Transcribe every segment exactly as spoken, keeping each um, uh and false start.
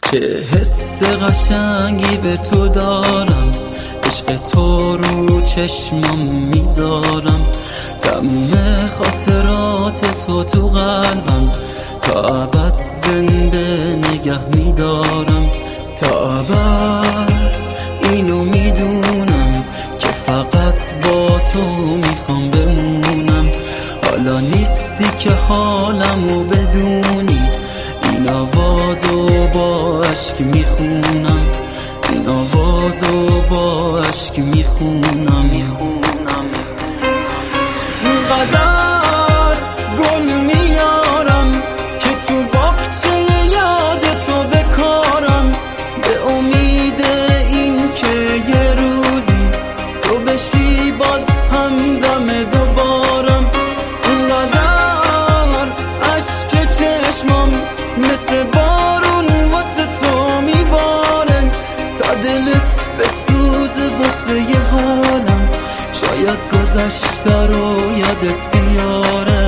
چه حس قشنگی به تو دارم، عشق تو رو چشمم میذارم، تموم خاطرات تو تو قلبم، تا ابد زنده نگه میدارم، تا ابد اینو میدونم که فقط با تو میخوام بمونم. حالا نیستی که حالمو بدونی، این آوازو با عشق میخونم، این آوازو با عشق میخونم. اینقدر گل میارم که تو باغچه یاد تو بکارم، به امید این که یه روزی تو بشی باز همدم دوبارم. اینقدر عشق چشمم مثل بارون واسه تو میبارن، تا دلت بسوزه واسه یه حالم، شاید گذشته رو یادت بیاره.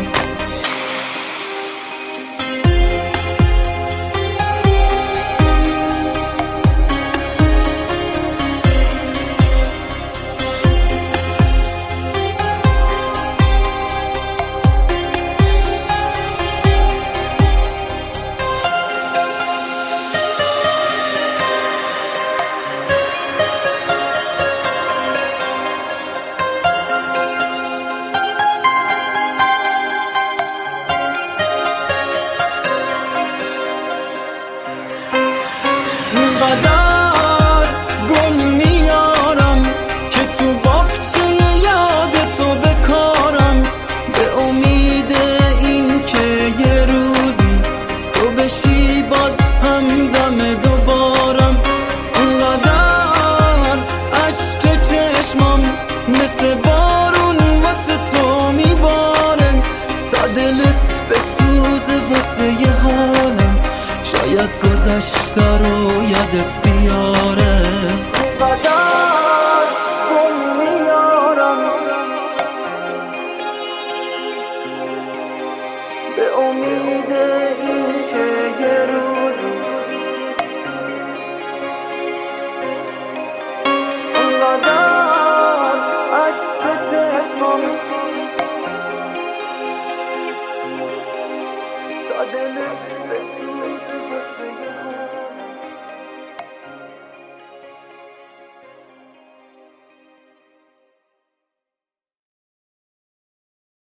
اینقدر گل میارم که تو باغچه یاد تو بکارم، به امید این که یه روزی تو بشی باز همدم دوبارم. اینقدر عشق چشمم مثل بارون واسه تو میبارن، تا دلت بسوزه واسه یه حالم، شاید گذشته رو یادت